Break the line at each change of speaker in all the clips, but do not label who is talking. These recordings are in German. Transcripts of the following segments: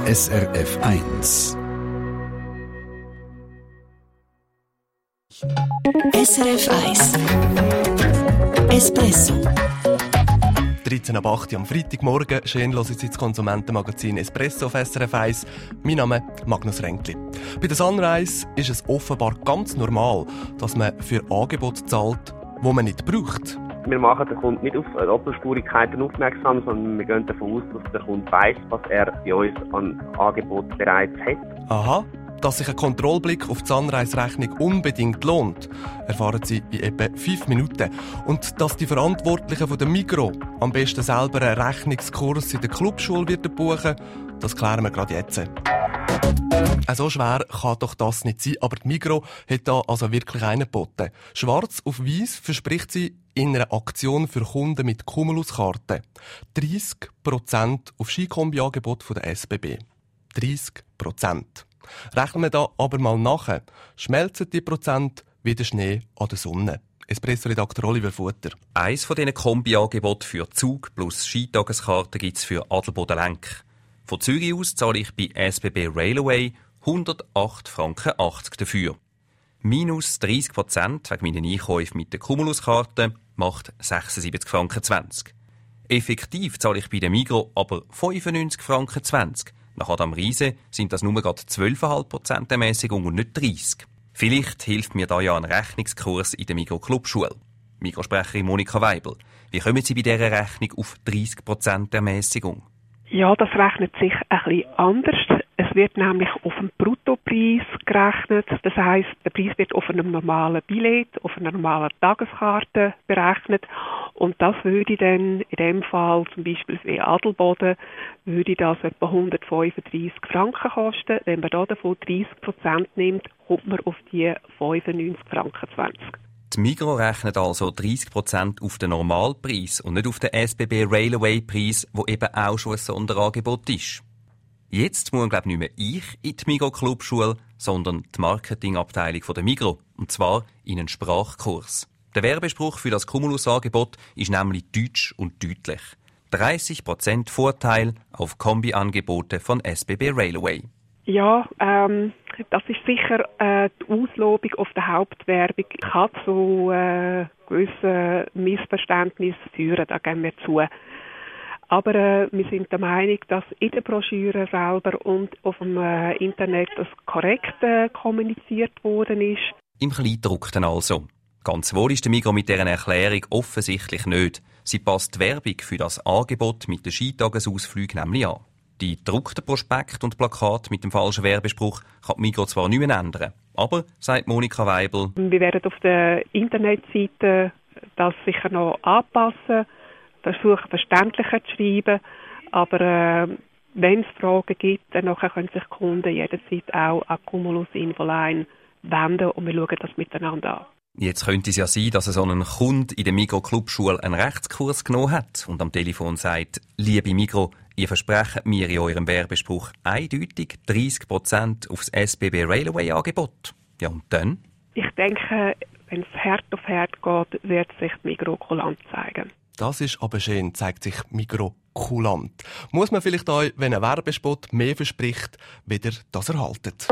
SRF 1.
SRF 1 Espresso
13:08 am Freitagmorgen. Schön hören Sie das Konsumentenmagazin Espresso auf SRF 1. Mein Name ist Magnus Ränkli. Bei der Sunrise ist es offenbar ganz normal, dass man für Angebote zahlt, die man nicht braucht.
Wir machen den Kunden nicht auf Doppelspurigkeiten aufmerksam, sondern wir gehen davon aus, dass der Kunde weiss, was er bei uns an Angebot bereits hat.
Aha, dass sich ein Kontrollblick auf die Sunrise-Rechnung unbedingt lohnt, erfahren Sie in etwa 5 Minuten. Und dass die Verantwortlichen von der Migros am besten selber einen Rechnungskurs in der Clubschule buchen, das klären wir gerade jetzt. So schwer kann doch das nicht sein, aber die Migros hat da also wirklich einen geboten. Schwarz auf weiss verspricht sie in einer Aktion für Kunden mit Cumulus-Karten 30% auf Skikombi-Angebot von der SBB. 30%. Rechnen wir da aber mal nach, schmelzen die Prozent wie der Schnee an der Sonne. Espresso-Redakteur Oliver Futter.
Eins von diesen Kombi-Angeboten für Zug plus Skitageskarten gibt es für Adelboden-Lenk. Von Zürich aus zahle ich bei SBB Railway 108,80 Franken dafür. Minus 30% wegen meinen Einkäufen mit der Cumulus-Karte macht 76,20 Franken. Effektiv zahle ich bei der Migros aber 95,20 Franken. Nach Adam Riese sind das nur gerade 12,5% Ermässigung und nicht 30%. Vielleicht hilft mir da ja ein Rechnungskurs in der Migros Clubschule. Migros-Sprecherin Monika Weibel. Wie kommen Sie bei dieser Rechnung auf 30% Ermässigung?
Ja, das rechnet sich ein bisschen anders. Es wird nämlich auf den Bruttopreis gerechnet. Das heisst, der Preis wird auf einem normalen Billett, auf einer normalen Tageskarte berechnet. Und das würde dann in dem Fall, zum Beispiel für Adelboden, würde das etwa 135 Franken kosten. Wenn man da davon 30% nimmt, kommt man auf die 95,20 Franken.
Die Migros rechnet also 30% auf den Normalpreis und nicht auf den SBB Railway-Preis, wo eben auch schon ein Sonderangebot ist. Jetzt muss, glaube ich, nicht mehr ich in die Migros Clubschule, sondern die Marketingabteilung der Migros. Und zwar in einen Sprachkurs. Der Werbespruch für das Cumulus-Angebot ist nämlich deutsch und deutlich. 30% Vorteil auf Kombi-Angebote von SBB Railway.
Ja, das ist sicher die Auslobung auf der Hauptwerbung kann zu gewissen Missverständnissen führen, da geben wir zu. Aber wir sind der Meinung, dass in der Broschüre selber und auf dem Internet das korrekt kommuniziert worden ist.
Im Kleingedruckten also. Ganz wohl ist der Migros mit dieser Erklärung offensichtlich nicht. Sie passt die Werbung für das Angebot mit den Skitagesausflügen nämlich an. Die gedruckten Prospekte und Plakate mit dem falschen Werbespruch kann die Migros zwar nicht mehr ändern, aber, sagt Monika Weibel,
wir werden auf der Internetseite das sicher noch anpassen, versuchen verständlicher zu schreiben, aber wenn es Fragen gibt, dann können sich Kunden jederzeit auch an Cumulus Infoline wenden und wir schauen das miteinander an.
Jetzt könnte es ja sein, dass so ein Kunde in der Migros Clubschule einen Rechtskurs genommen hat und am Telefon sagt, liebe Migros, ihr versprecht mir in eurem Werbespruch eindeutig 30% aufs SBB Railway Angebot. Ja, und dann? Ich
denke, wenn es Herd auf Herd geht, wird sich die Migros kulant zeigen.
Das ist aber schön, zeigt sich Migros kulant. Muss man vielleicht euch, wenn ein Werbespot mehr verspricht, wieder das erhaltet.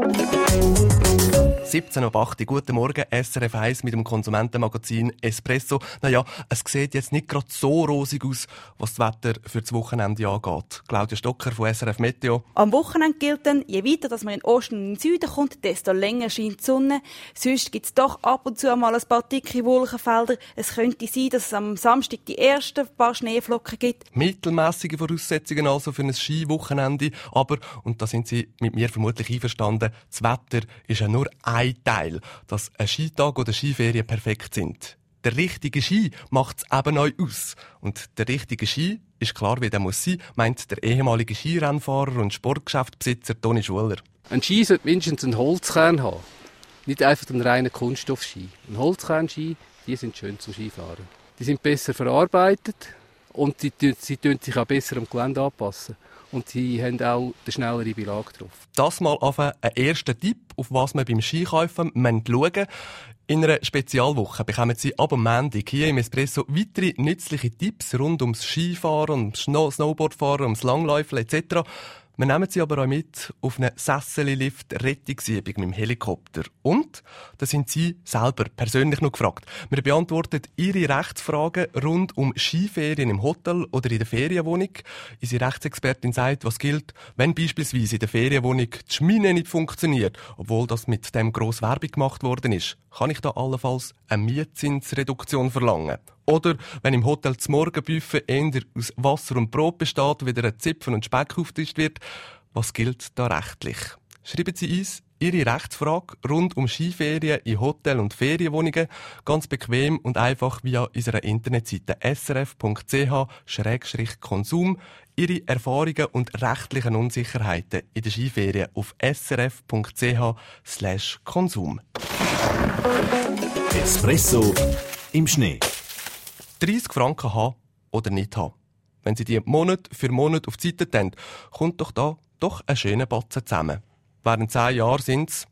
17:08 Guten Morgen, SRF 1 mit dem Konsumentenmagazin Espresso. Naja, es sieht jetzt nicht gerade so rosig aus, was das Wetter für das Wochenende angeht. Claudia Stocker von SRF Meteo.
Am Wochenende gilt dann, je weiter dass man in den Osten und in den Süden kommt, desto länger scheint die Sonne. Sonst gibt es doch ab und zu einmal ein paar dicke Wolkenfelder. Es könnte sein, dass es am Samstag die ersten paar Schneeflocken gibt.
Mittelmäßige Voraussetzungen also für ein Skiwochenende. Aber, und da sind Sie mit mir vermutlich einverstanden, das Wetter ist ja nur ein Teil, dass ein Skitag oder Skiferien perfekt sind. Der richtige Ski macht es eben neu aus. Und der richtige Ski, ist klar, wie der muss sein, meint der ehemalige Skirennfahrer und Sportgeschäftsbesitzer Toni Schuler.
Ein Ski sollte mindestens einen Holzkern haben. Nicht einfach einen reinen Kunststoffski. Ein Holzkernski, die sind schön zum Skifahren. Die sind besser verarbeitet und sie tun sich auch besser am Gelände anpassen. Und sie haben auch den schnelleren Belag drauf.
Das mal auf einen ersten Tipp, auf was man beim Skikaufen schauen müssen. In einer Spezialwoche bekommen Sie ab am Montag hier im Espresso weitere nützliche Tipps rund ums Skifahren, ums Snowboardfahren, ums Langläufeln etc. Wir nehmen Sie aber auch mit auf eine Sessellift-Rettungsübung mit dem Helikopter. Und da sind Sie selber persönlich noch gefragt. Wir beantworten Ihre Rechtsfragen rund um Skiferien im Hotel oder in der Ferienwohnung. Unsere Rechtsexpertin sagt, was gilt, wenn beispielsweise in der Ferienwohnung die Schmine nicht funktioniert, obwohl das mit dem gross Werbung gemacht worden ist. Kann ich da allenfalls eine Mietzinsreduktion verlangen? Oder wenn im Hotel das Morgenbuffet eher aus Wasser und Brot besteht, wieder ein Zipfen und Speck aufgetischt wird, was gilt da rechtlich? Schreiben Sie uns Ihre Rechtsfrage rund um Skiferien in Hotel- und Ferienwohnungen ganz bequem und einfach via unserer Internetseite srf.ch/konsum. Ihre Erfahrungen und rechtlichen Unsicherheiten in der Skiferien auf srf.ch/konsum.
Espresso im Schnee.
30 Franken haben oder nicht haben. Wenn Sie die Monat für Monat auf die Seite tun, kommt doch ein schöner Batzen zusammen. Während 10 Jahren sind es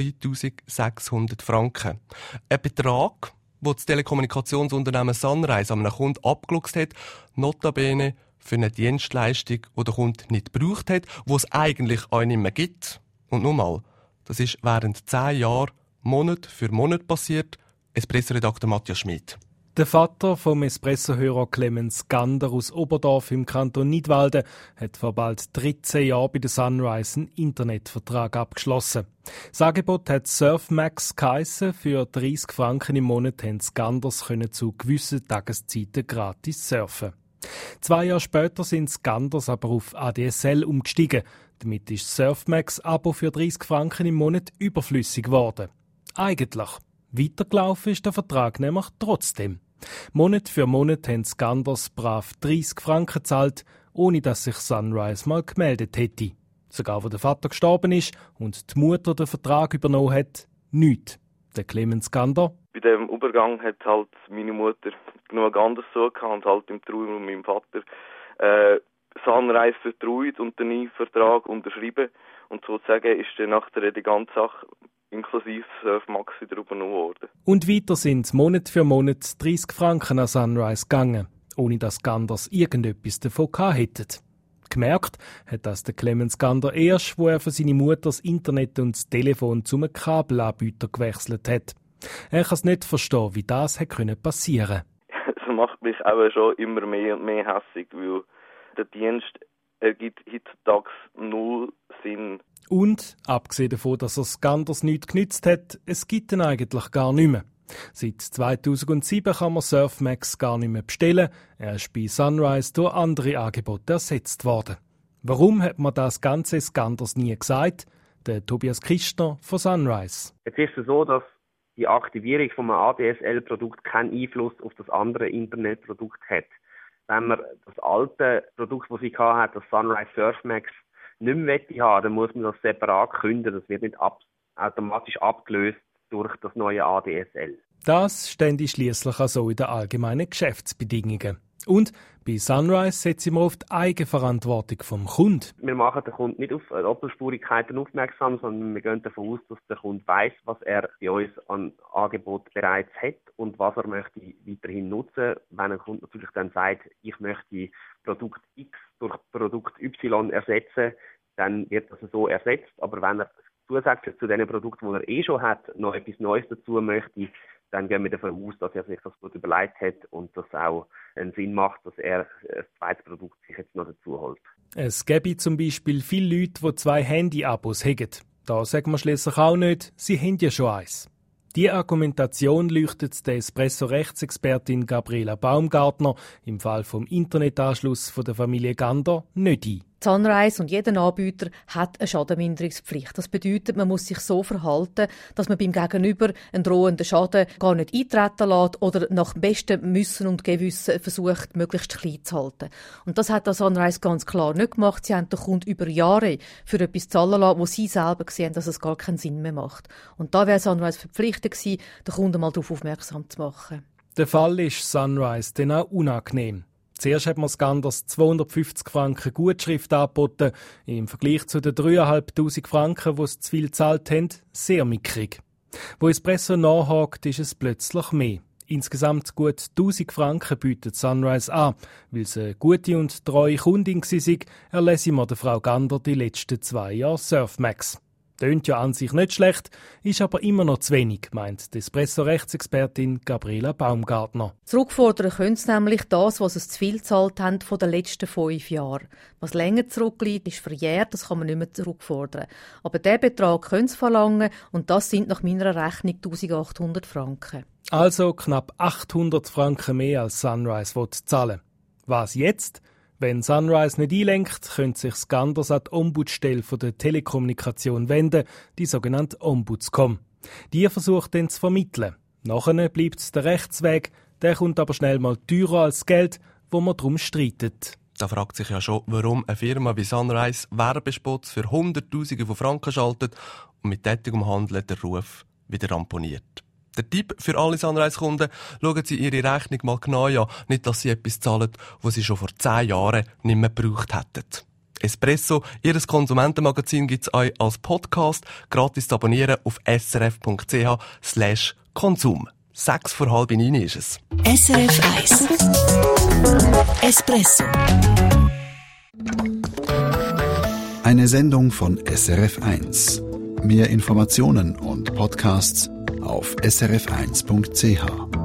3'600 Franken. Ein Betrag, den das Telekommunikationsunternehmen Sunrise an einem Kunden abgeluchst hat, notabene für eine Dienstleistung, die der Kunde nicht gebraucht hat, die es eigentlich auch nicht mehr gibt. Und nochmal, das ist während 10 Jahren Monat für Monat passiert. Espresso-Redakteur Matthias Schmid.
Der Vater vom Espresso-Hörer Clemens Gander aus Oberdorf im Kanton Nidwalden hat vor bald 13 Jahren bei der Sunrise einen Internetvertrag abgeschlossen. Das Angebot hat Surfmax geheissen. Für 30 Franken im Monat konnten die Ganders zu gewissen Tageszeiten gratis surfen. 2 Jahre später sind die Ganders aber auf ADSL umgestiegen. Damit ist das Surfmax-Abo für 30 Franken im Monat überflüssig geworden. Eigentlich. Weitergelaufen ist der Vertrag nämlich trotzdem. Monat für Monat haben die Ganders brav 30 Franken gezahlt, ohne dass sich Sunrise mal gemeldet hätte. Sogar wo der Vater gestorben ist und die Mutter den Vertrag übernommen hat, nichts. Der Clemens Gander.
Bei dem Übergang hat halt meine Mutter genug anders so gehabt und halt im Trauer mit meinem Vater Sunrise vertraut und den neuen Vertrag unterschrieben. Und sozusagen ist dann nachher die ganze Sache inklusive Surfmax wieder übernommen worden.
Und weiter sind Monat für Monat 30 Franken an Sunrise gegangen, ohne dass Ganders irgendetwas davon hätten. Gemerkt hat das der Clemens Gander erst, wo er für seine Mutter das Internet und das Telefon zum Kabelanbieter gewechselt hat. Er kann es nicht verstehen, wie das passieren konnte.
Das macht mich aber schon immer mehr und mehr hässig, weil der Dienst ergibt heutzutage null Sinn.
Und, abgesehen davon, dass er Ganders nichts genützt hat, es gibt ihn eigentlich gar nicht mehr. Seit 2007 kann man Surfmax gar nicht mehr bestellen. Er ist bei Sunrise durch andere Angebote ersetzt worden. Warum hat man das Ganze Ganders nie gesagt? Der Tobias Kistner von Sunrise.
Jetzt ist es so, dass die Aktivierung von einem ADSL-Produkt keinen Einfluss auf das andere Internetprodukt hat. Wenn man das alte Produkt, das sie hatte, das Sunrise Surfmax, nicht mehr haben, dann muss man das separat kündigen. Das wird nicht automatisch abgelöst durch das neue ADSL.
Das stände schliesslich also in den allgemeinen Geschäftsbedingungen. Und bei Sunrise setzen wir auf die Eigenverantwortung vom Kunden.
Wir machen den Kunden nicht auf Doppelspurigkeiten aufmerksam, sondern wir gehen davon aus, dass der Kunde weiss, was er bei uns an Angebot bereits hat und was er möchte weiterhin nutzen. Wenn ein Kunde natürlich dann sagt, ich möchte Produkt X durch Produkt Y ersetzen, dann wird das so ersetzt. Aber wenn er zusätzlich zu den Produkten, die er schon hat, noch etwas Neues dazu möchte, dann gehen wir davon aus, dass er sich das gut überlegt hat und dass auch einen Sinn macht, dass er ein zweites Produkt sich jetzt noch dazu holt. Es
gäbe zum Beispiel viele Leute, die 2 Handy-Abos haben. Da sagen wir schliesslich auch nicht, sie haben ja schon eins. Die Argumentation leuchtet der Espresso-Rechtsexpertin Gabriela Baumgartner im Fall vom Internetanschluss von der Familie Gander nicht ein.
Sunrise und jeder Anbieter hat eine Schadenminderungspflicht. Das bedeutet, man muss sich so verhalten, dass man beim Gegenüber einen drohenden Schaden gar nicht eintreten lässt oder nach bestem Müssen und Gewissen versucht, möglichst klein zu halten. Und das hat Sunrise ganz klar nicht gemacht. Sie haben den Kunden über Jahre für etwas zahlen lassen, wo sie selber sehen, dass es gar keinen Sinn mehr macht. Und da wäre Sunrise verpflichtet gewesen, den Kunden mal darauf aufmerksam zu machen.
Der Fall ist Sunrise dann auch unangenehm. Zuerst hat man das Ganders 250 Franken Gutschrift angeboten, im Vergleich zu den 3'500 Franken, die sie zu viel gezahlt haben, sehr mickrig. Wo Espresso nachhakt, ist es plötzlich mehr. Insgesamt gut 1000 Franken bietet Sunrise an. Weil sie eine gute und treue Kundin war, erlese mir der Frau Gander die letzten 2 Jahre Surfmax. Tönt ja an sich nicht schlecht, ist aber immer noch zu wenig, meint die Espresso-Rechtsexpertin Gabriela Baumgartner.
Zurückfordern können sie nämlich das, was sie zu viel gezahlt haben von den letzten 5 Jahren. Was länger zurückliegt, ist verjährt, das kann man nicht mehr zurückfordern. Aber diesen Betrag können sie verlangen und das sind nach meiner Rechnung 1800 Franken.
Also knapp 800 Franken mehr als Sunrise zahlen. Was jetzt? Wenn Sunrise nicht einlenkt, könnte sich das Ganders an die Ombudsstelle der Telekommunikation wenden, die sogenannte Ombudscom. Die versucht dann zu vermitteln. Nachher bleibt der Rechtsweg, der kommt aber schnell mal teurer als das Geld, wo man darum streitet.
Da fragt sich ja schon, warum eine Firma wie Sunrise Werbespots für Hunderttausende von Franken schaltet und mit tätigem Handeln den Ruf wieder ramponiert. Der Tipp für alle Sunrise-Kunden: schauen Sie Ihre Rechnung mal genau an, nicht, dass Sie etwas zahlen, was Sie schon vor 10 Jahren nicht mehr gebraucht hätten. Espresso, Ihr Konsumentenmagazin, gibt es euch als Podcast gratis zu abonnieren auf srf.ch/Konsum. 8:06 ist es.
SRF 1 Espresso.
Eine Sendung von SRF 1. Mehr Informationen und Podcasts auf srf1.ch.